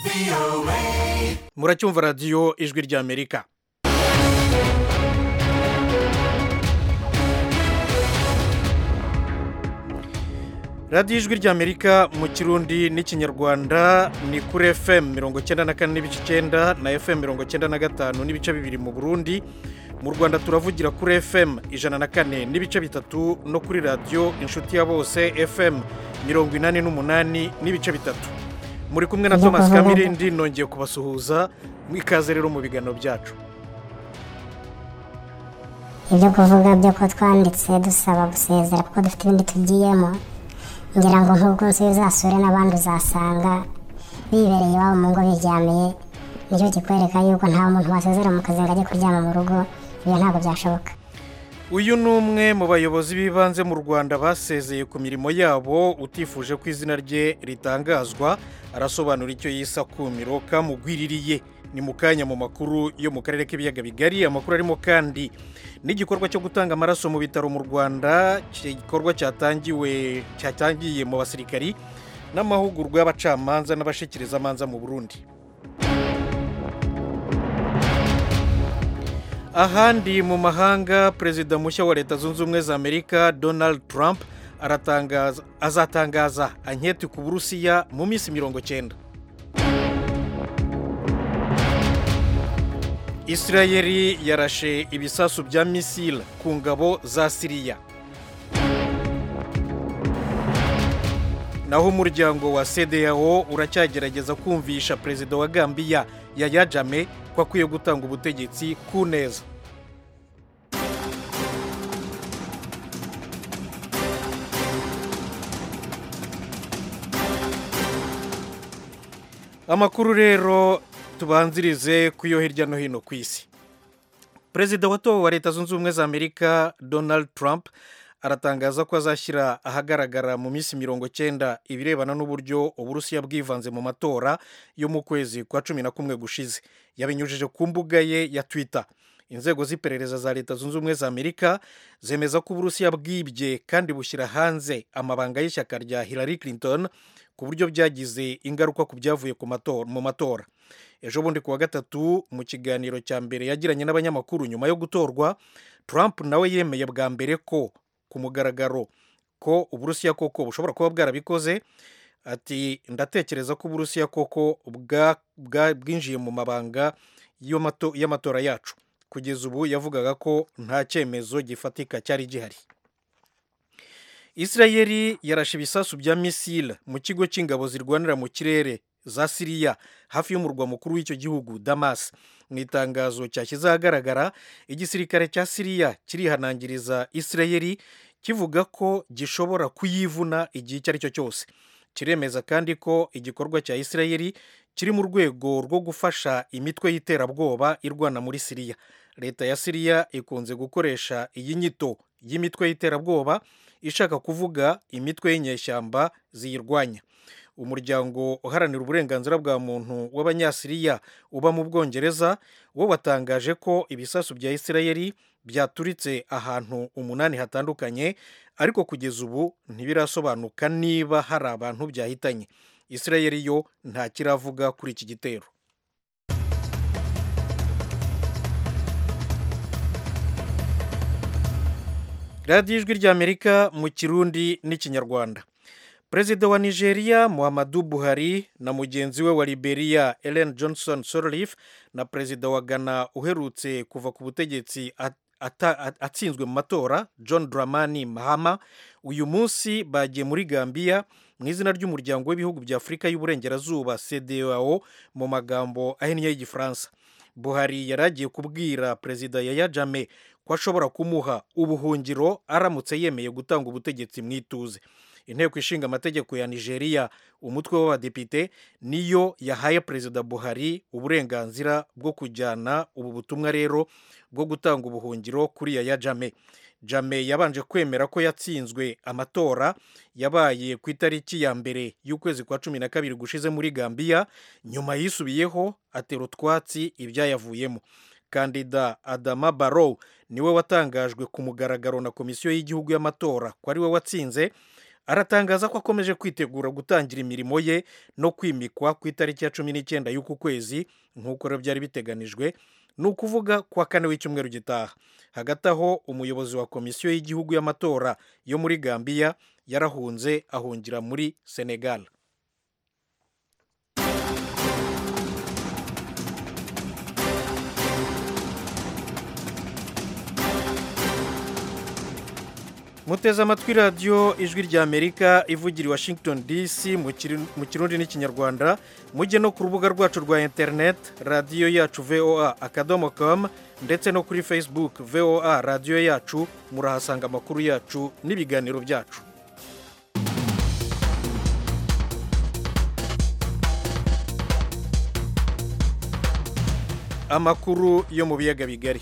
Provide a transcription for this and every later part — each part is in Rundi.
muracyumva radiyo ijwi ry'amerika. radiyo ijwi ry'amerika mu kirundi n'ikinyarwanda ni kuri fm 94 n'ibice 9 na fm 95 n'ibice bibiri mu burundi. mu rwanda turavugira kuri fm 104 n'ibice bitatu no kuri radiyo inshuti ya bose fm 88 n'ibice bitatu. muri kumwe na Thomas Kamirindi nongeye kubasuhuza mwikaze rero mu biganiro byacu. ibyo kuvuga byo ko twanditse dusaba gusezera kuko dufite ibindi tugiyemo, ngira ngo nk'ubwo uzasure n'abandi uzasanga bibereye iwabo mu ngo biryamiye, nicyo kikwereka yuko nta muntu wasezera mu kazi ngo ajye kuryama mu rugo. ibyo ntabwo byashoboka. uyu ni umwe mu bayobozi b'ibanze mu Rwanda basezeye ku mirimo yabo utifuje ko izina rye ritangazwa. arasobanura icyo yise akumiro kamugwiririye. ni mu kanya mu makuru yo mu karere k'ibiyaga bigari. amakuru arimo kandi n'igikorwa cyo gutanga amaraso mu bitaro mu Rwanda, igikorwa cyatangiye mu basirikari n'amahugurwa y'abacamanza n'abashikirizamanza mu Burundi. ahandi mu mahanga, perezida mushya wa leta zunze ubumwe za Amerika Donald Trump azatangaza anketi ku Burusiya mu minsi 90. Israeli yarashe ibisasu bya misile ku ngabo za Siriya. naho umuryango wa CEDEAO uracyagerageza kumvisha perezida wa Gambia Yahya Jammeh ko akwiye gutanga ubutegetsi ku neza. amakuru rero tubanzirize ku yo hirya no hino ku isi. perezida watowe wa leta zunze ubumwe za Amerika Donald Trump aratangaza ko azashyira ahagaragara mu minsi 90 ibirebana n'uburyo Uburusiya bwivanze mu matora yo mu kwezi kwa 11 gushize. yabinyujije ku mbuga ye ya Twitter. inzego z'iperereza za leta zunze ubumwe za Amerika zemeza ko Uburusiya bwibye kandi bushyira hanze amabanga y'ishyaka rya Hillary Clinton ku buryo byagize ingaruka ku byavuye mu matora. ejo bundi kuwa gatatu mu kiganiro cya mbere yagiranye n'abanyamakuru nyuma yo gutorwa, Trump nawe yemeye bwa mbere ko ku mugaragaro ko Uburusiya koko bushobora kuba bwarabikoze. ati ndatekereza ko Uburusiya koko bwinjiye mu mabanga y'amatora yacu. kugeza ubu yavugaga ko nta cyemezo gifatika cyari gihari. Israeli yarashe ibisasu bya misile mu kigo cy'ingabo zirwanira mu kirere za Siriya hafi y'umurwa mukuru w'icyo gihugu Damas. mu itangazo cyashyize ahagaragara, igisirikare cya Siriya kirihanangiriza Israeli kivuga ko gishobora kuyivuna igihe icyo ari cyo cyose. kiremeza kandi ko igikorwa cya Israeli kiri mu rwego rwo gufasha imitwe y'iterabwoba irwana muri Siriya. leta ya Siriya ikunze gukoresha iyi nyito y'imitwe y'iterabwoba ishaka kuvuga imitwe y'inyeshyamba ziyirwanya. umuryango uharanira uburenganzira bwa muntu w'abanyasiriya uba mu Bwongereza wo watangaje ko ibisasu bya Israeli byaturitse ahantu 8 hatandukanye, ariko kugeza ubu ntibirasobanuka niba hari abantu byahitanye. Israeli yo nta kiravuga kuri iki gitero. radiyo ijwi ry'Amerika mu kirundi n'ikinyarwanda. perezida wa Nigeria Muhammadu Buhari na mugenzi we wa Liberia Ellen Johnson Sirleaf na perezida wa Ghana uherutse kuva ku butegetsi atsinzwe mu matora John Dramani Mahama uyu munsi bagiye muri Gambia mu izina ry'umuryango w'ibihugu bya Afurika y'Uburengerazuba CEDEAO mu magambo ahinnye y'Igifaransa. Buhari yaragiye kubwira perezida Yahya Jammeh ko ashobora kumuha ubuhungiro aramutse yemeye gutanga ubutegetsi mu ituze. inteko ishinga amategeko ya Nigeria umutwe w'abadepite niyo yahaye perezida Buhari uburenganzira bwo kujyana ubu butumwa rero bwo gutanga ubuhungiro kuri Yahya Jammeh. Jammeh yabanje kwemera ko yatsinzwe amatora yabaye ku itariki ya mbere y'ukwezi kwa 12 gushize muri Gambia, nyuma yisubiyeho atera utwatsi ibyayavuyemo. kandida Adama Barrow niwe watangajwe ku mugaragaro na komisiyo y'igihugu y'amatora ko ari we watsinze, aratangaza ko akomeje kwitegura gutangira imirimo ye no kwimikwa ku itariki ya 19 y'uku kwezi nk'uko rero byari biteganijwe, ni ukuvuga kuwa kane w'icyumweru gitaha. Hagati aho umuyobozi wa komisiyo y'igihugu y'amatora yo muri Gambia yarahunze ahungira muri Senegal. Muteze amatwi radiyo ijwi rya Amerika ivugira i Washington DC mu Kirundi n'Ikinyarwanda. Mujye no ku rubuga rwacu rwa internet radiyo yacu voa.com ndetse no kuri Facebook VOA radiyo yacu, murahasanga amakuru yacu n'ibiganiro byacu. Amakuru yo mu biyaga bigari.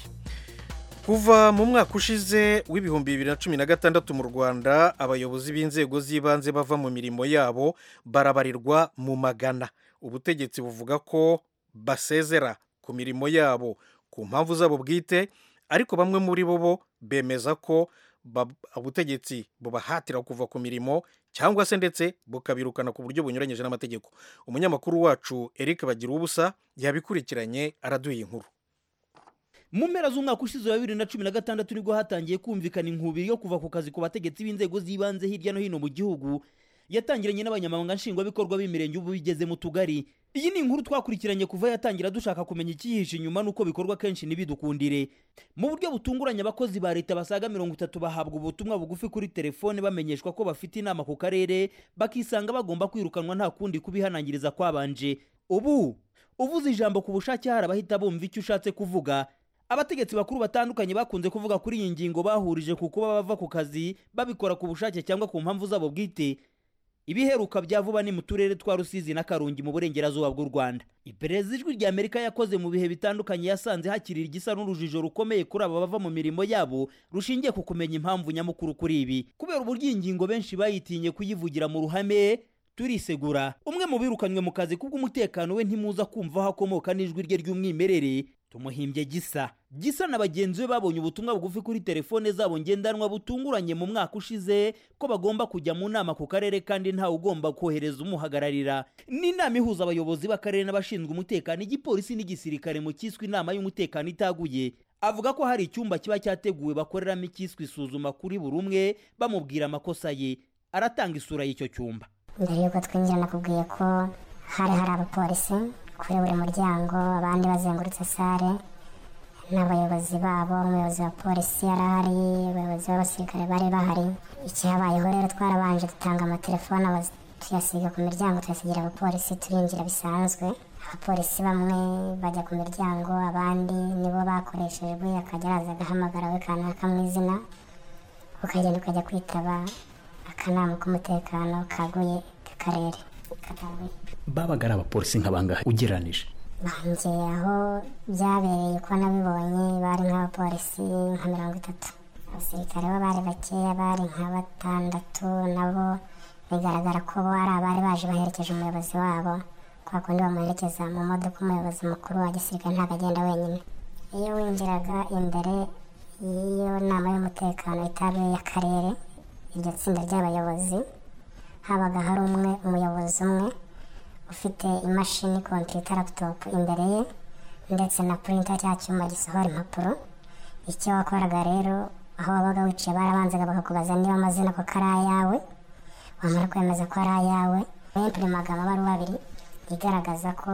Kuva mu mwaka ushize w'ibihumbi 2016 mu Rwanda, abayobozi b'inzego z'ibanze bava mu mirimo yabo barabarirwa mu magana. Ubutegetsi buvuga ko basezera ku mirimo yabo ku mpamvu zabo bwite, ariko bamwe muri bo bemeza ko ubutegetsi bubahatira kuva ku mirimo cyangwa se ndetse bukabirukana ku buryo bunyuranyije n'amategeko. Umunyamakuru wacu Eric Bagirubusa yabikurikiranye araduha inkuru. Mu mpera z'umwaka ushize wa 2016 nibwo hatangiye kumvikana inkubiri yo kuva ku kazi ku bategetsi b'inzego z'ibanze hirya no hino mu gihugu, yatangiranye n'abanyamabanga nshingwabikorwa b'imirenge ubu bigeze mu tugari. Iyi ni inkuru twakurikiranye kuva yatangira dushaka kumenya ikihishe inyuma nuko bikorwa kenshi nibidukundire. Mu buryo butunguranye abakozi ba leta basaga 30 bahabwa ubutumwa bugufi kuri telefone bamenyeshwa ko bafite inama ku karere, bakisanga bagomba kwirukanwa nta kundi kubihanangiriza kwabanje. Ubu uvuze ijambo ku bushake hari abahita bumva icyo ushatse kuvuga. Abategetsi bakuru batandukanye bakunze kuvuga kuri iyi ngingo bahurije ku kuba bava ku kazi babikora ku bushake cyangwa ku mpamvu zabo bwite. Ibiheruka bya vuba ni mu turere twa Rusizi na Karongi mu burengerazuba bw'u Rwanda. Iperereza ijwi rya Amerika yakoze mu bihe bitandukanye yasanze hakirira igisa n'urujijo rukomeye kuri aba bava mu mirimo yabo rushingiye ku kumenya impamvu nyamukuru kuri ibi. Kubera uburyo iyi ngingo benshi bayitinye kuyivugira mu ruhame, turisegura. Umwe mu birukanywe mu kazi kubw'umutekano we ntimuza kumva aho akomoka n'ijwi rye ry'umwimerere, tumuhimbye Gisa na bagenzi be babonye ubutumwa bugufi kuri telefone zabo ngendanwa butunguranye mu mwaka ushize ko bagomba kujya mu nama ku karere kandi nta ugomba kohereza umuhagararira. Ni inama ihuza abayobozi b'akarere n'abashinzwe umutekano, igipolisi n'igisirikare mu cyiswe inama y'umutekano itaguye. Avuga ko hari icyumba kiba cyateguwe bakoreramo icyiswe isuzuma kuri buri umwe bamubwira amakosa ye. Aratanga isura y'icyo cyumba. Mbere yuko twinjira nakubwiye ko hari abapolisi kuri buri muryango, abandi bazengurutse sare n'abayobozi babo. Umuyobozi wa polisi yarahari, abayobozi b'abasirikare bari bahari. Ikihabayeho rero twarabanje dutanga amatelefone tuyasiga ku miryango, tuyasigira abapolisi, turinjira bisanzwe. Abapolisi bamwe bajya ku miryango, abandi nibo bakoreshejwe, akajya araza agahamagara we kanaka mu izina, ukagenda ukajya kwitaba akanama k'umutekano kaguye k'akarere kataguye. Babaga ari abapolisi nk'abangahe ugeranije? Banjye aho byabereye ko nabibonye bari nk'abapolisi nka 30. Abasirikare bo bari bakeya, bari nka 6, nabo bigaragara ko bo ari abari baje baherekeje umuyobozi wabo, kwa kundi bamuherekeza mu modoka. Umuyobozi mukuru wa gisirikare ntabwo agenda wenyine. Iyo winjiraga imbere y'iyo nama y'umutekano itabuye y'akarere, iryo tsinda ry'abayobozi, habaga hari umuyobozi umwe ufite imashini computer laptop imbere ye ndetse na printer cya cyuma gisohora impapuro. Icyo wakoraga rero, aho wabaga wicaye barabanzaga bakakubaza niba amazina ko ari ayawe, wamara kwemeza ko ari ayawe bimprimaga amabaruwa abiri igaragaza ko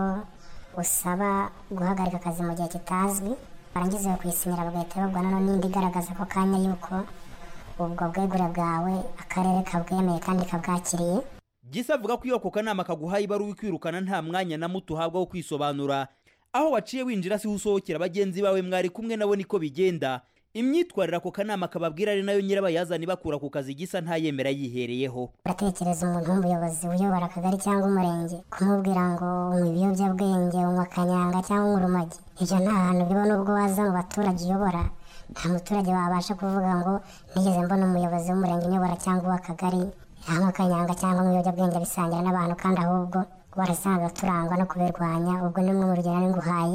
usaba guhagarika akazi mu gihe kitazwi. Barangiza kuyisinyira bagahita babona n'indi igaragaza ko kanya yuko ubwo bwegure bwawe akarere kabwemeye kandi kabwakiriye. Gisa avuga ko iyo ako kanama kaguhaye ibaruwa kwirukana nta mwanya na muto uhabwa wo kwisobanura. Aho waciye winjira si usohokera bagenzi bawe mwari kumwe nabo niko bigenda. Imyitwarire ako kanama kababwira ari nayo nyirabayazani bakura ku kazi Gisa ntayemera yihereyeho. Uratekereza umuntu w'umuyobozi uyobora akagari cyangwa umurenge kumubwira ngo unywa ibiyobyabwenge, unywa kanyanga cyangwa urumogi? Ibyo nta hantu biba. Nubwo waza mu baturage uyobora, nta muturage wabasha kuvuga ngo nigeze mbona umuyobozi w'umurenge uyobora cyangwa uw'akagari yanywa kanyanga cyangwa ibiyobyabwenge bisangira n'abantu, kandi ahubwo warasanga turangwa no kubirwanya. Ubwo nimwe mu rugero nguhaye.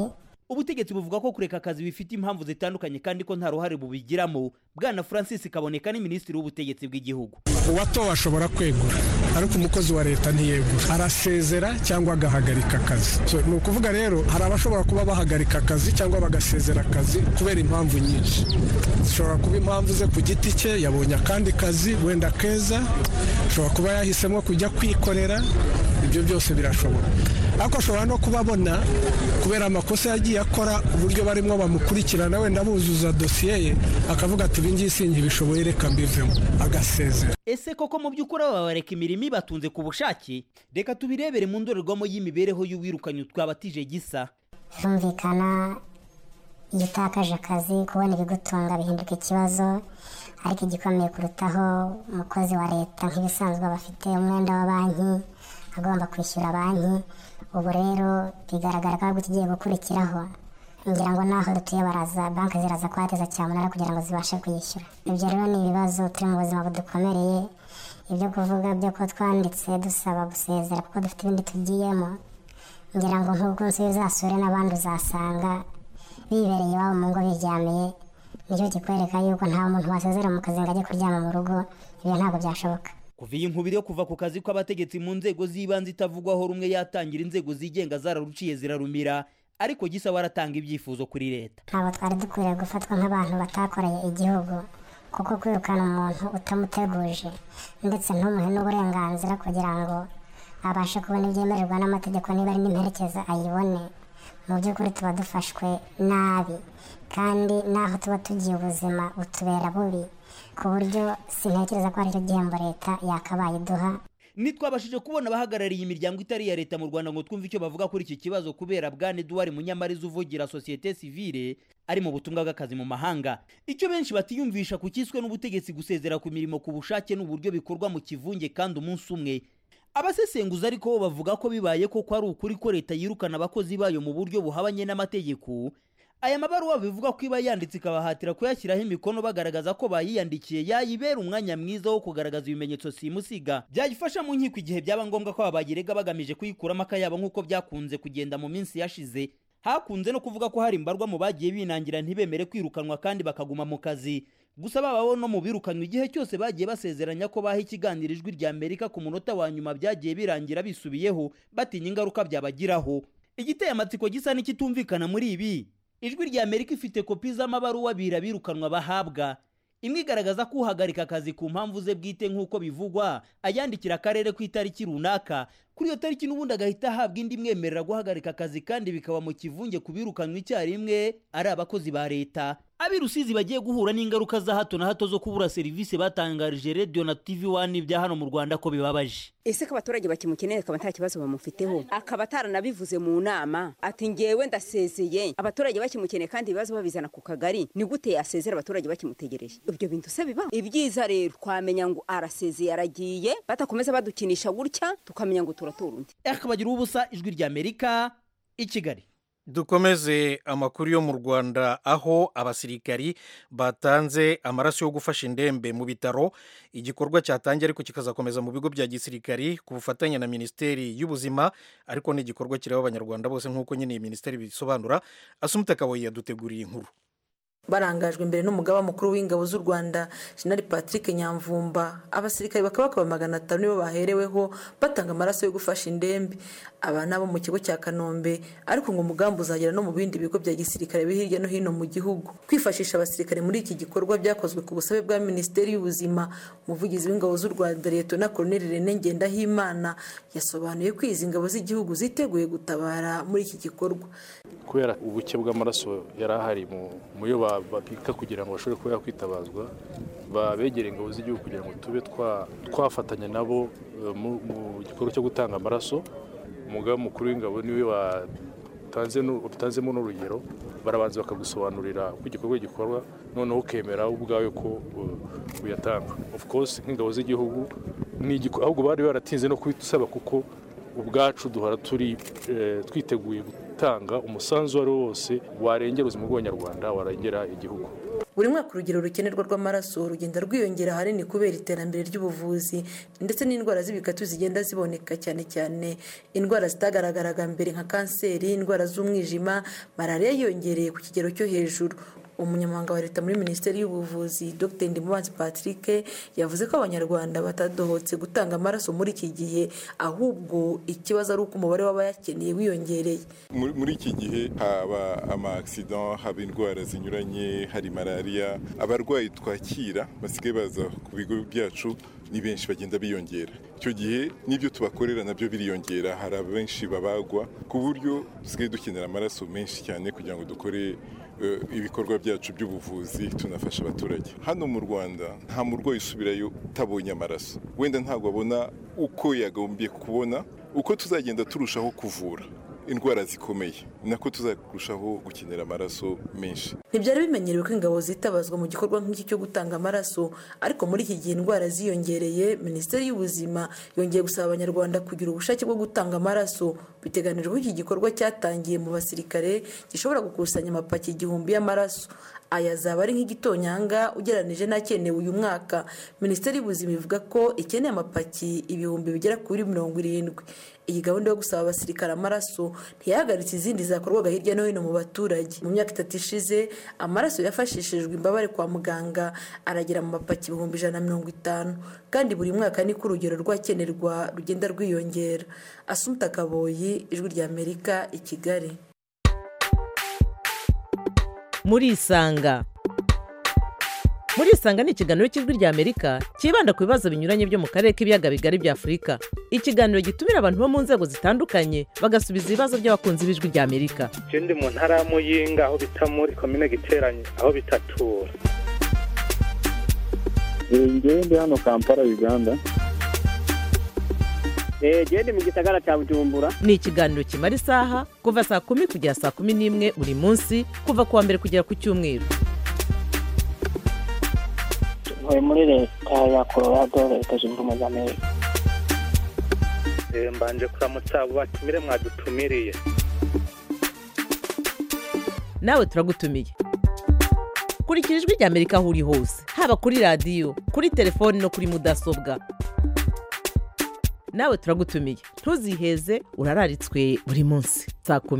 ubutegetsi buvuga ko kureka akazi bifite impamvu zitandukanye kandi ko nta ruhare bubigiramo. Bwana Francis Kaboneka ni minisitiri w'ubutegetsi bw'igihugu. Uwatowe ashobora kwegura ariko umukozi wa leta ntiyegura, arasezera cyangwa agahagarika akazi. Ni ukuvuga rero hari abashobora kuba bahagarika akazi cyangwa bagasezera akazi kubera impamvu nyinshi. Zishobora kuba impamvu ze ku giti cye, yabonye akandi kazi wenda keza, ashobora kuba yahisemo kujya kwikorera, ibyo byose birashoboka. Ariko ashobora no kubabona kubera amakosa yagiye akora, uburyo barimo bamukurikirana wenda buzuza dosiye ye, akavuga ati ibingiyi sinkibishoboye reka mbivemo, agasezera. Ese koko mu by'ukuri babareka imirimo ibatunze ku bushake? Reka tubirebere mu ndorerwamo y'imibereho y'uwirukanye twabatije Gisa. Birumvikana iyo utakaje akazi kubona ibigutunga bihinduka ikibazo, ariko igikomeye kurutaho umukozi wa leta nk'ibisanzwe bafite umwenda wa banki, agomba kwishyura banki. Ubu rero bigaragara ko ahubwo kigiye gukurikiraho, ngira ngo naho dutuye baraza banki ziraza kuhateza cyamunara kugira ngo zibashe kuyishyura. Ibyo rero ni ibibazo turi mu buzima budukomereye. Ibyo kuvuga byo ko twanditse dusaba gusezera kuko dufite ibindi tugiyemo, ngira ngo nk'ubwo nsuye uzasure n'abandi uzasanga bibereye iwabo mu ngo biryamiye. Nicyo kikwereka yuko nta muntu wasezera mu kazi ngo ajye kuryama mu rugo. Ibyo ntabwo byashoboka. Kuva iyi nkubiri yo kuva ku kazi kw'abategetsi mu nzego z'ibanze itavugwaho rumwe yatangira, inzego zigenga zararuciye zirarumira, ariko Gisa waratanga ibyifuzo kuri leta. Ntabwo twari dukwiriye gufatwa nk'abantu batakoreye igihugu, kuko kwirukana umuntu utamuteguje ndetse ntumuhe n'uburenganzira kugira ngo abashe kubona ibyemererwa n'amategeko, niba ari n'imperekeza ayibone, mu by'ukuri tuba dufashwe nabi, kandi naho tuba tugiye ubuzima butubera bubi, ku buryo sintekereza ko ari cyo gihembo leta yakabaye iduha. Ntitwabashije kubona abahagarariye imiryango itari iya leta mu Rwanda ngo twumve icyo bavuga kuri iki kibazo, kubera Bwana Edouard Munyamariza uvugira societe civile ari mu butumwa bw'akazi mu mahanga. Icyo benshi batiyumvisha ku kiswe n'ubutegetsi gusezera ku mirimo ku bushake n'uburyo bikorwa mu kivunge kandi umunsi umwe. Abasesenguzi ariko bo bavuga ko bibaye ko ari ukuri ko leta yirukana abakozi bayo mu buryo buhabanye n'amategeko. Aya mabaruwa bivuga ko iba yanditse ikabahatira kuyashyiraho imikono bagaragaza ko bayiyandikiye yayibera umwanya mwiza wo kugaragaza ibimenyetso simusiga byagifasha mu nkiko igihe byaba ngombwa ko abagirega bagamije kuyikuramo akayabo nk'uko byakunze kugenda mu minsi yashize. Hakunze no kuvuga ko hari imbarwa mu bagiye binangira ntibemere kwirukanwa kandi bakaguma mu kazi. Gusa babaho no mu birukanywe igihe cyose bagiye basezeranya ko baha ikiganiro Ijwi rya Amerika ku munota wa nyuma byagiye birangira bisubiyeho batinya ingaruka byabagiraho. Igiteye amatsiko gisa n'ikitumvikana muri ibi, Ijwi rya Amerika ifite kopi z'amabaruwa birukanwa bahabwa. Imwe igaragaza ko uhagarika akazi ku mpamvu ze bwite nk'uko bivugwa ayandikira akarere ku itariki runaka, kuri iyo tariki n'ubundi agahita ahabwa indi mwemerera guhagarika akazi, kandi bikaba mu kivunge kubirukanwa icyarimwe ari abakozi ba leta. Abi Rusizi bagiye guhura n'ingaruka za hato na hato zo kubura serivisi batangarije Radio na TV1 bya hano mu Rwanda ko bibabaje. Ese ko abaturage bakimukeneye akaba nta kibazo bamufiteho, akaba ataranabivuze mu nama ati ngewe ndasezeye, abaturage bakimukeneye kandi ibibazo babizana ku kagari, ni gute yasezera abaturage bakimutegereje? Ibyo bintu se biba ibyiza rero twamenya ngo arasezeye aragiye, batakomeza badukinisha gutya tukamenya ngo turatora undi. Akabagira ubusa, Ijwi rya Amerika i Kigali. Dukomeze amakuru yo mu Rwanda, aho abasirikari batanze amaraso yo gufasha indembe mu bitaro. Igikorwa cyatangiye ariko kikazakomeza mu bigo bya gisirikari ku bufatanye na Minisiteri y'Ubuzima, ariko ni igikorwa kireba abanyarwanda bose nk'uko nyine iyi minisiteri bisobanura. Asumta Kaboyi yaduteguriye inkuru. Barangajwe imbere n'umugaba mukuru w'ingabo z'u Rwanda General Patrick Nyamvumba, abasirikari bakaba 500 nibo bahereweho batanga amaraso yo gufasha indembe. Aba nabo mu kigo cya Kanombe, ariko ngo umugambi uzagera no mu bindi bigo bya gisirikare hirya no hino mu gihugu. Kwifashisha abasirikare muri iki gikorwa byakozwe ku busabe bwa Minisiteri y'Ubuzima. Umuvugizi w'ingabo z'u Rwanda Lieutenant Colonel René Ngendahimana yasobanuye ko izi ngabo z'igihugu ziteguye gutabara muri iki gikorwa. Kubera ubuke bw'amaraso yarahari mu yo babika kugira ngo bashobore kuba yakwitabazwa, babegere ingabo z'igihugu kugira ngo tube twafatanya nabo mu gikorwa cyo gutanga amaraso. Umugaba mukuru w'ingabo niwe watanzemo n'urugero, barabanza bakagusobanurira uko igikorwa gikorwa, noneho ukemera ubwawe ko uyatanga. Of course nk'ingabo z'igihugu ahubwo bari baratinze no kubisaba, kuko ubwacu duhora twiteguye gutanga umusanzu wari wose warengera ubuzima bw'Abanyarwanda, warengera igihugu. buri mwaka urugero rukenerwa rw'amaraso rugenda rwiyongera ahanini kubera iterambere ry'ubuvuzi ndetse n'indwara z'ibikatu zigenda ziboneka cyane cyane indwara zitagaragaraga mbere nka kanseri, indwara z'umwijima, malariya yiyongereye ku kigero cyo hejuru. Umunyamabanga wa leta muri minisiteri y'ubuvuzi Dr Ndimubanzi Patrick yavuze ko abanyarwanda batadohotse gutanga amaraso muri iki gihe, ahubwo ikibazo ari uko umubare w'abayakeneye wiyongereye. Muri iki gihe haba ama-accident, haba indwara zinyuranye, hari malariya. Abarwayi twakira basigaye baza ku bigo byacu ni benshi, bagenda biyongera. Icyo gihe n'ibyo tubakorera nabyo biriyongera, hari abenshi babagwa ku buryo dusigaye dukenera amaraso menshi cyane kugira ngo dukore ibikorwa byacu by'ubuvuzi tunafasha abaturage. Hano mu Rwanda nta murwayi usubirayo utabonye amaraso, wenda ntabwo abona uko yagombye kubona. Uko tuzagenda turushaho kuvura indwara zikomeye nako tuzarushaho gukenera amaraso menshi. Ntibyari bimenyerewe ko ingabo zitabazwa mu gikorwa nk'iki cyo gutanga amaraso, ariko muri iki gihe indwara ziyongereye, minisiteri y'ubuzima yongeye gusaba abanyarwanda kugira ubushake bwo gutanga amaraso. Biteganijwe ko iki gikorwa cyatangiye mu basirikare gishobora gukusanya amapaki 1000 y'amaraso. Aya azaba ari nk'igitonyanga ugereranije n'akenewe uyu mwaka. Minisiteri y'ubuzima ivuga ko ikeneye amapaki 1000 bigera kuri 70. Iyi gahunda yo gusaba abasirikare amaraso ntiyahagaritse izindi zakorwaga hirya no hino mu baturage. Mu myaka 3 ishize amaraso yafashishijwe imbabare kwa muganga aragera mu mapaki 150, kandi buri mwaka niko urugero rwakenerwa rugenda rwiyongera. Assumpta Kaboyi, Ijwi ry'Amerika, i Kigali. Muri Isanga ni ikiganiro cy'Ijwi ry'Amerika kibanda ku bibazo binyuranye byo mu karere k'ibiyaga bigari bya Afurika. Ikiganiro gitumira abantu bo mu nzego zitandukanye bagasubiza ibibazo by'abakunzi b'Ijwi ry'Amerika. Je ndi mu ntara ya Muyinga aho bita muri commune Giteranye aho bitatura. Ndi hano Kampala, Uganda. Ndi mu gisagara cya Bujumbura. Ni ikiganiro kimara isaha kuva saa 10 kugera saa 11 buri munsi, kuva kuwa mbere kugera ku cyumweru. Muri leta ya Colorado, Leta Zunze Ubumwe za Amerika. Mbanje kuramutsa abo batumire mwadutumiriye. Nawe turagutumiye. Kurikira Ijwi ry'Amerika aho uri hose, haba kuri radio, kuri telefone no kuri mudasobwa. Nawe turagutumiye. Ntuziheze, urararitswe buri munsi saa 10.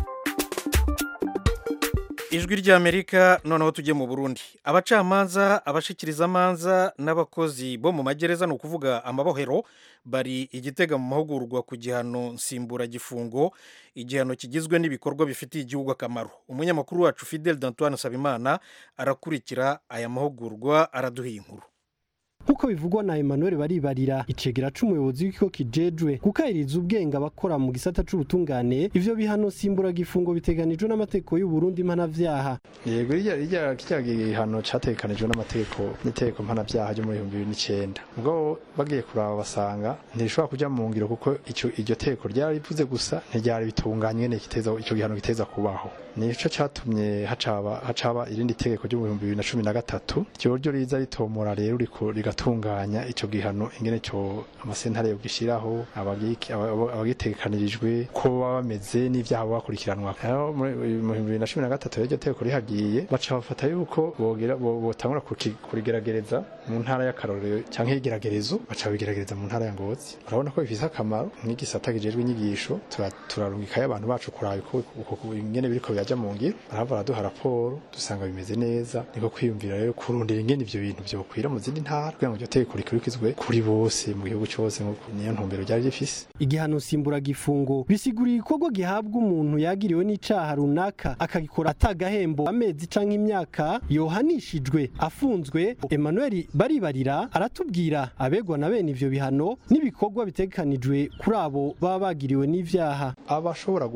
Ijwi ry'Amerika. Noneho tujye mu Burundi. Abacamanza, abashikiriza amanza n'abakozi bo mu magereza, no kuvuga amabohero, bari igitega mu mahugurwa ku gihano nsimbura gifungo, igihano kigizwe n'ibikorwa bifitiye igihugu akamaro. Umunyamakuru wacu Fidel D'Antoine Sabimana arakurikira aya mahugurwa, araduha inkuru. Nkuko bivugwa na Emmanuel Baribarira, icegera c'umuyobozi w'iko kijejwe gukayiriza ubwenge abakora mu gisata c'ubutungane, ivyo bihano simbura gifungo biteganijwe n'amategeko y'u Burundi mpanavyaha. Yego irya gihano catekanijwe n'amategeko mpanavyaha yo muri 2009. Ubwo bagiye kuraba basanga ntishobora kuja mu ngiro kuko iryo teko ryari rivuze gusa ntiryari bitunganye ne kiteza ico gihano kiteza kubaho. Nico catumye hacaba irindi tegeko ryo mu 2013 ryo riza ritomora rero rigatunganya ico gihano ingene cyo amasentare yo gishiraho abagitekanirijwe ko bameze n'ivyaha bakurikiranwa. Mu 2013 ryo tegeko rihagiye baca bafata yuko botangura kurigeragereza mu ntara y'akarorero canke y'igeragerezo, baca bigeragereza mu ntara ya Ngozi. Urabona ko bifise akamaro nk'igisata gijejwe inyigisho, turarungikayo abantu bacu kuraba uko ingene biriko byaja mu ngiro, baraduha raporo dusanga bimeze neza. Niko kwiyumvira rero kurundira ingene ivyo bintu byokwira mu zindi ntara kugira ngo iryo tegeko rikurikizwe kuri bose mu gihugu cyose, niyo ntumbero ryari rifise. Igihano simbura gifungo bisiguriye ikorwa gihabwa umuntu yagiriwe n'icaha runaka akagikora atagahembo amezi canke imyaka yohanishijwe afunzwe. Emmanuel Baribarira aratubwira abegwa na bene ivyo bihano n'ibikorwa bitekanijwe kuri abo baba bagiriwe n'ivyaha. Abashobora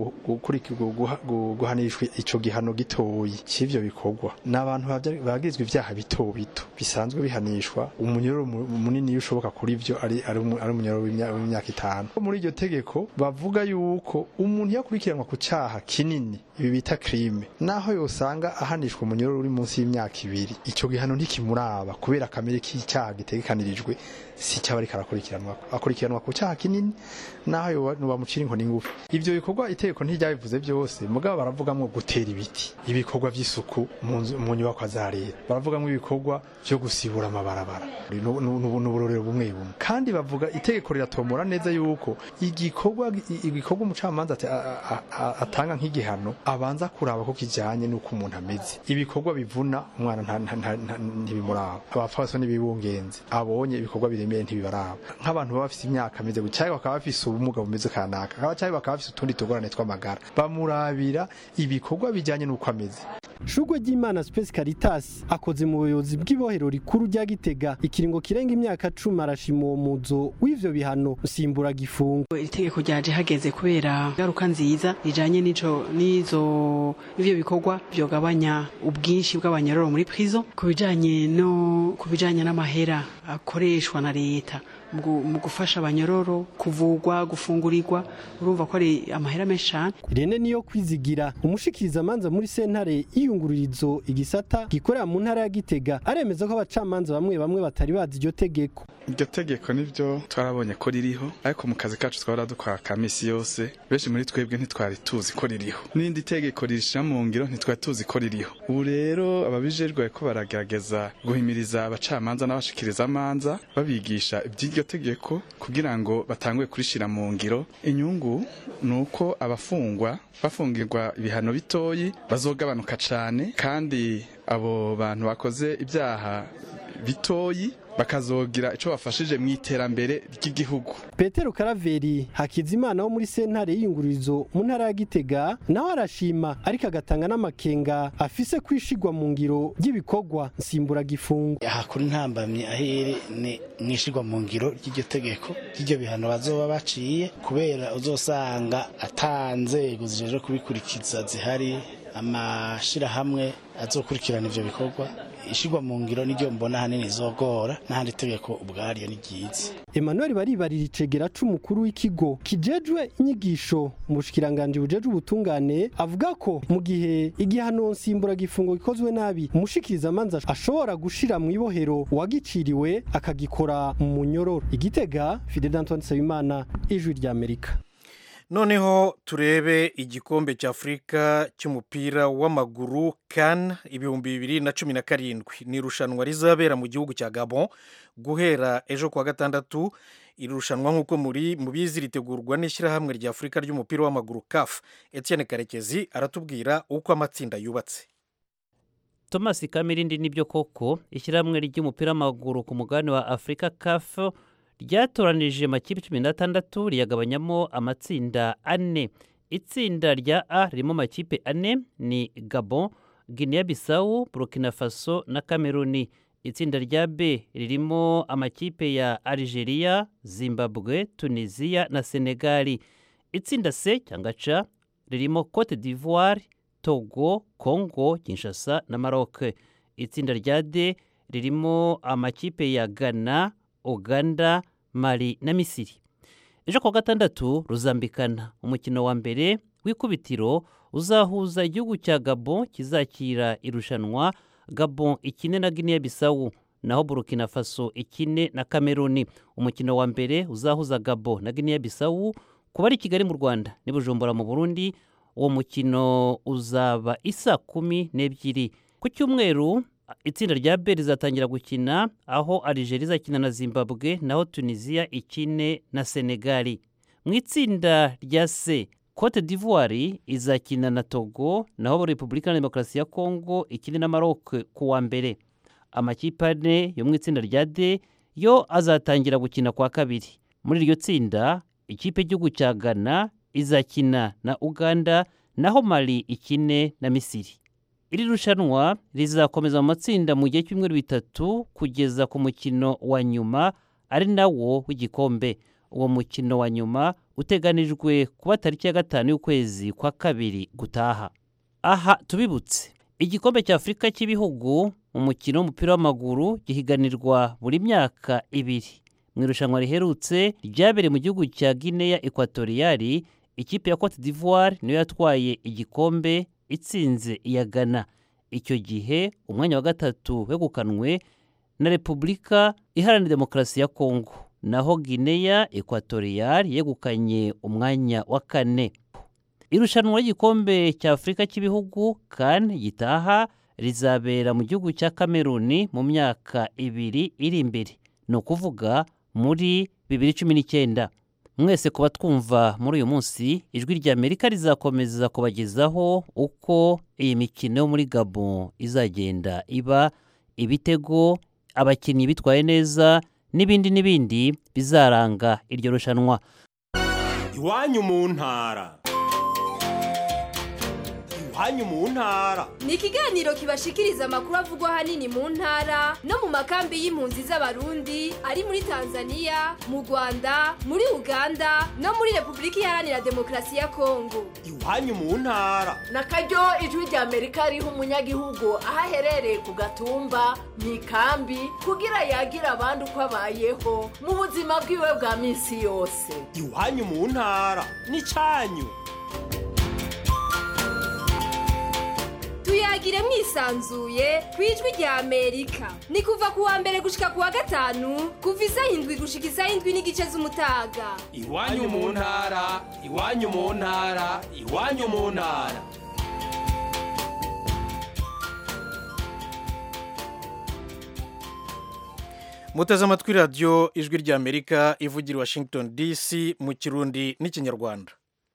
guhanishwa ico gihano gitoyi c'ivyo bikorwa n'abantu bagirizwe ivyaha bito bisanzwe bihanishwa umunyoro munini ushoboka kuri ivyo ari umunyoro w'imyaka 5. Muri iryo tegeko bavuga yuko umuntu yakurikiranwa ku caha kinini, ibi bita crime, naho yosanga ahanishwa umunyoro uri munsi y'imyaka 2, ico gihano ntikimuraba kubera kamere k'icyaha gitegekanirijwe si cyaba akurikiranwa ku caha kinini, naho yo bamucira inkoni ngufi. Ivyo bikorwa itegeko ntiryabivuze byose, mugabo baravugamwe gutera ibiti, ibikorwa by'isuku mu nyubako za leta, baravuga ngo ibikorwa byo gusibura amabarabara n'uburorero bumwe bumwe, kandi bavuga itegeko riratomora neza yuko igikorwa umucamanza atanga nk'igihano abanza kuraba ko kijyanye n'uko umuntu ameze. Ibikorwa bivuna umwana ntibimuraba, abapfasoni n'ibibungenze abonye ibikorwa biremeye ntibibaraba, nk'abantu baba bafite imyaka ameze gutya bakaba bafite ubumuga bumeze kanaka cyangwa bakaba bafite utundi tugorane tw'amagara, bamurabira ibikorwa bijyanye n'uko ameze. Shugwe ry'Imana Space Caritas akoze mu buyobozi bw'ibohero rikuru rya Gitega ikiringo kirenga imyaka 10 arashima uwo muzo w'ivyo bihano usimbura gifungo. Itegeko ryaje hageze kubera garuka nziza rijanye n'ivyo bikorwa byogabanya ubwinshi bw'abanyororo muri prison, kubijanye n'amahera akoreshwa na leta mu gufasha abanyororo kuvugwa gufungurirwa, urumva ko ari amahera menshi cyane. Irene niyo kwizigira umushikiriza manza muri sentare iyungururizo igisata gikorera mu ntara ya Gitega aremeza ko abacamanza bamwe batari bazi iryo tegeko. Iryo tegeko nivyo twarabonye ko ririho, ariko mu kazi kacu twara dukora kamisi yose benshi muri twebwe ntitwari tuzi ko ririho, n'indi tegeko rishira mu ngiro ntitwari tuzi ko ririho. Ubu rero ababijejwe ko baragerageza guhimiriza abacamanza n'abashikiriza amanza babigisha iryo tegeko kugira ngo batangwe kurishira mu ngiro. Inyungu nuko bafungirwa ibihano bitoyi bazogabanuka cane, kandi abo bantu bakoze ibyaha bitoyi bakazogira ico bafashije mu iterambere ry'igihugu. Petero Karaveri Hakizimana wo muri sentare y'iyungururizo mu ntara ya Gitega naho arashima, ariko agatanga n'amakenga afise kwishigwa mu ngiro ry'ibikorwa nsimbura gifungo. Hakuri ntambamye ahere ni mwishigwa mu ngiro ry'iryo tegeko ry'iryo bihano bazoba baciye, kubera uzosanga atanzego zijeje kubikurikiza zihari, amashira hamwe azokurikirana ivyo bikorwa. Ishigwa mu ngiro niryo mbona hanini zogora, n'ahandi tegeko ubwaryo ni ryiza. Emmanuel Baribarira icegera c'umukuru w'ikigo kijejwe inyigisho mu bushikiranganje bujejwe ubutungane avuga ko mu gihe igihano nsimbura gifungo gikozwe nabi, umushikiriza amanza ashobora gushira mu ibohero uwagiciriwe akagikora mu munyororo. Igitega, Fidel Antoine Sayimana, Ijwi rya Amerika. Noneho turebe igikombe cy'Afrika cy'umupira w'amaguru CAN 2017 ni irushanwa rizabera mu gihugu cya Gabon guhera ejo kwa gatandatu. Irushanwa nk'uko mubizi ritegurwa n'ishyirahamwe rya Afurika ry'umupira w'amaguru CAF. Etienne Karekezi aratubwira uko amatsinda yubatse. Thomas Kamirindi nibyo koko ishyirahamwe ry'umupira w'amaguru ku mugabane wa Afurika CAF ryatoranije amakipe 16 riyagabanyamo amatsinda 4. Itsinda rya A ririmo amakipe 4 ni Gabon, Guinea Bissau, Burkina Faso na Cameroon. Itsinda rya B ririmo amakipe ya Algeria, Zimbabwe, Tunisia na Senegal. Itsinda C cyangwa C ririmo Cote d'Ivoire, Togo, Congo, Kinshasa na Maroc. Itsinda rya D ririmo amakipe ya Ghana, Uganda, Mali na Misiri. Ejo kwa gatandatu ruzambikana umukino wa mbere w'ikubitiro uzahuza igihugu cya Gabon kizakira irushanwa. Gabon ikine na Guinea Bissau, naho Burkina Faso ikine na Cameroon. Umukino wa mbere uzahuza Gabon na Guinea Bissau kuba ari Kigali mu Rwanda ni Bujumbura mu Burundi. Uwo mukino uzaba isa 12 ku cyumweru. Itsinda rya B rizatangira gukina aho Algeria izakina na Zimbabwe, naho Tunisia ikine na Senegal. Mu itsinda rya C Cote d'Ivoire izakina na Togo, naho Repubulika ya Demokarasi ya Congo ikine na Maroc ku wa mbere. Amakipe ane yo mu itsinda rya D yo azatangira gukina kwa kabiri. Muri iryo tsinda ikipe y'igihugu cya Ghana izakina na Uganda, naho Mali ikine na Misiri. Iri rushanwa rizakomeza mu matsinda mu gihe cy'umweru 3 kugeza ku mukino wa nyuma ari nawo w'igikombe. Uwo mukino wa nyuma uteganijwe kuba tariki ya 5 y'ukwezi kwa kabiri gutaha. Aha tubibutse igikombe cya Afurika cy'ibihugu mu mukino w'umupira w'amaguru gihiganirwa buri myaka 2. Mu irushanwa riherutse ryabereye mu gihugu cya Guinea Equatorial, ikipe ya Cote d'Ivoire niyo yatwaye igikombe itsinze iya Ghana. Icyo gihe umwanya wa gatatu wegukanwe na Repubulika Iharanira Demokarasi ya Congo, naho Guinea Equatorial yegukanye umwanya wa 4. irushanwa ry'igikombe cya Afurika cy'ibihugu CAN gitaha rizabera mu gihugu cya Kameruni mu myaka 2 iri imbere, ni ukuvuga muri 2019. Mwese kuba twumva muri uyu munsi, ijwi rya Amerika rizakomeza kubagezaho uko iyi mikino muri Gabon izagenda iba, ibitego, abakinnyi bitwaye neza n'ibindi bizaranga iryo rushanwa. Iwanyu mu ntara. Iwanyu mu ntara ni ikiganiro kibashikiriza amakuru avugwa hanini mu ntara no mu makambi y'impunzi z'abarundi ari muri Tanzania, mu Rwanda, muri Uganda no muri Republika Iharanira Demokarasi ya Kongo. Iwanyu mu ntara nakaryo ijwi rya Amerika riha umunyagihugu aho aherereye ku gatumba mu ikambi kugira yagira abandi uko abayeho mu buzima bwiwe bwa minsi yose. Iwanyu mu ntara ni cyanyu. Tuyagire mwisanzuye kwijwi rya Amerika. Ni kuva ku wa mbere gushika ku wa gatanu kuva 7 gushika 7 n'igice z'umutaga. Iwanyu mu ntara, iwanyu mu ntara, iwanyu mu ntara. Muteze amatwi radio ijwi rya Amerika ivugira Washington DC mu Kirundi n'Ikinyarwanda.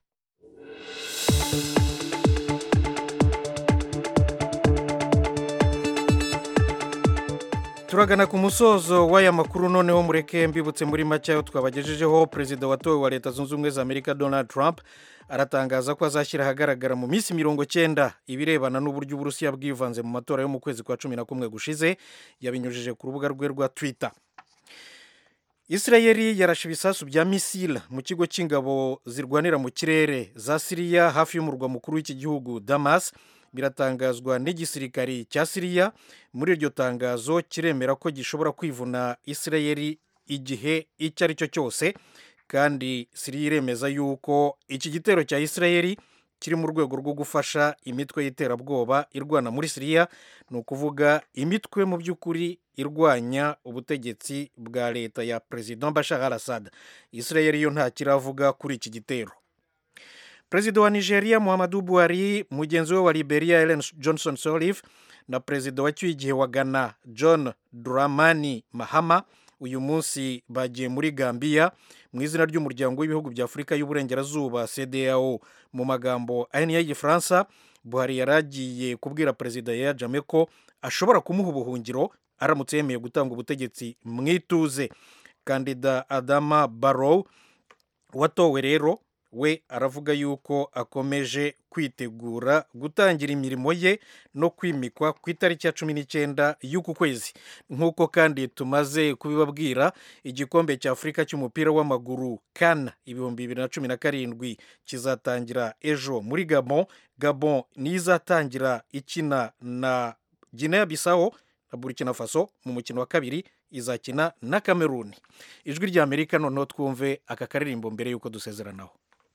Turagana ku musozo w'aya makuru, noneho mureke mbibutse muri make ayo twabagejejeho. Perezida watowe wa Leta Zunze Ubumwe za Amerika Donald Trump aratangaza ko azashyira ahagaragara mu minsi 90 ibirebana n'uburyo Uburusiya bwivanze mu matora yo mu kwezi kwa 11 gushize. Yabinyujije ku rubuga rwe rwa Twitter. Israeli yarashe ibisasu bya misile mu kigo cy'ingabo zirwanira mu kirere za Syria hafi y'umurwa mukuru w'iki gihugu Damas. Biratangazwa n'igisirikari cya Syria. Muri iryo tangazo kiremera ko gishobora kwivuna Israeli igihe icyo ari cyo cyose, kandi Syria iremeza yuko iki gitero cya Israeli kiri mu rwego rwo gufasha imitwe y'iterabwoba irwana muri Syria, ni ukuvuga imitwe mu by'ukuri irwanya ubutegetsi bwa leta ya President Bashar al-Assad. Israeli yo nta kiravuga kuri iki gitero. Perezida wa Nigeria Muhammadu Buhari, mugenzi we wa Liberia Ellen Johnson Sirleaf na perezida wacyuye igihe wa Ghana John Dramani Mahama uyu munsi bagiye muri Gambia mu izina ry'umuryango w'ibihugu bya Afurika y'Uburengerazuba CEDEAO. Mu magambo ahinnye y'Igifaransa, Buhari yaragiye kubwira perezida Yahya Jammeh ko ashobora kumuha ubuhungiro aramutse yemeye gutanga ubutegetsi mwituze. Kandida Adama Barrow watowe rero we aravuga yuko akomeje kwitegura gutangira imirimo ye no kwimikwa ku itariki ya 19 y'uku kwezi. Nk'uko kandi tumaze kubibabwira, igikombe cya Afurika cy'umupira w'amaguru CAN 2017 kizatangira ejo muri Gabon. Gabon nizatangira ikina na Guinea Bissau na Burkina Faso, mu mukino wa kabiri izakina na Cameroon. Ijwi rya Amerika noneho twumve aka karirimbo mbere yuko dusezeranaho.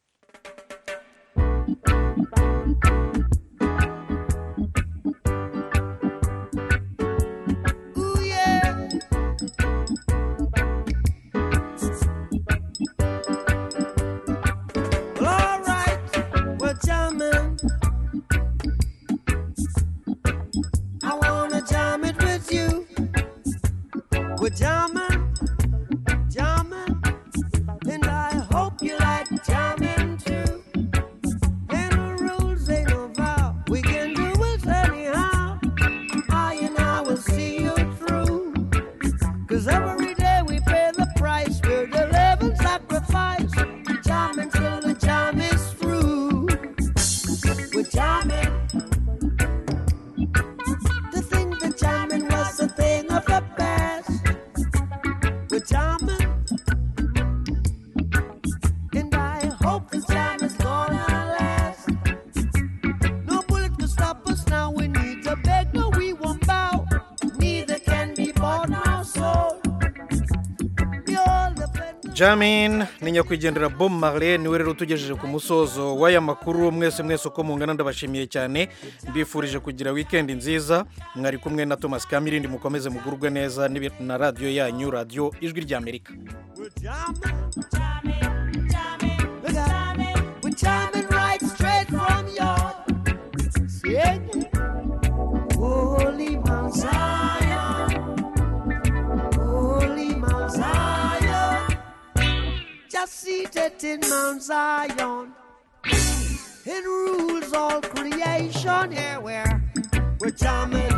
Jamming, jamming, and I hope you like jamming too. And the rules ain't no vow, we can do it anyhow. I and I will see you through. 'Cause every day we pay the price, we're the living sacrifice. Jamming till the jam is through. We're jamming. To think that jamming was a thing of the past. We're jamming, and I hope this jam is gonna last. No bullet can stop us now. We need to beg, no, we won't bow. Neither can be bought our soul. Jamin ni nyakwigendera Bob Marley niwe rero tugejeje ku musozo w'aya makuru. Mwese uko mungana ndabashimiye cyane, mbifurije kugira weekend nziza. Mwari kumwe na Thomas Kamirindi, mukomeze mugurwe neza na radio yanyu, radio Ijwi rya Amerika. We're jamming right straight. It rules all creation. Yeah, we're jamming.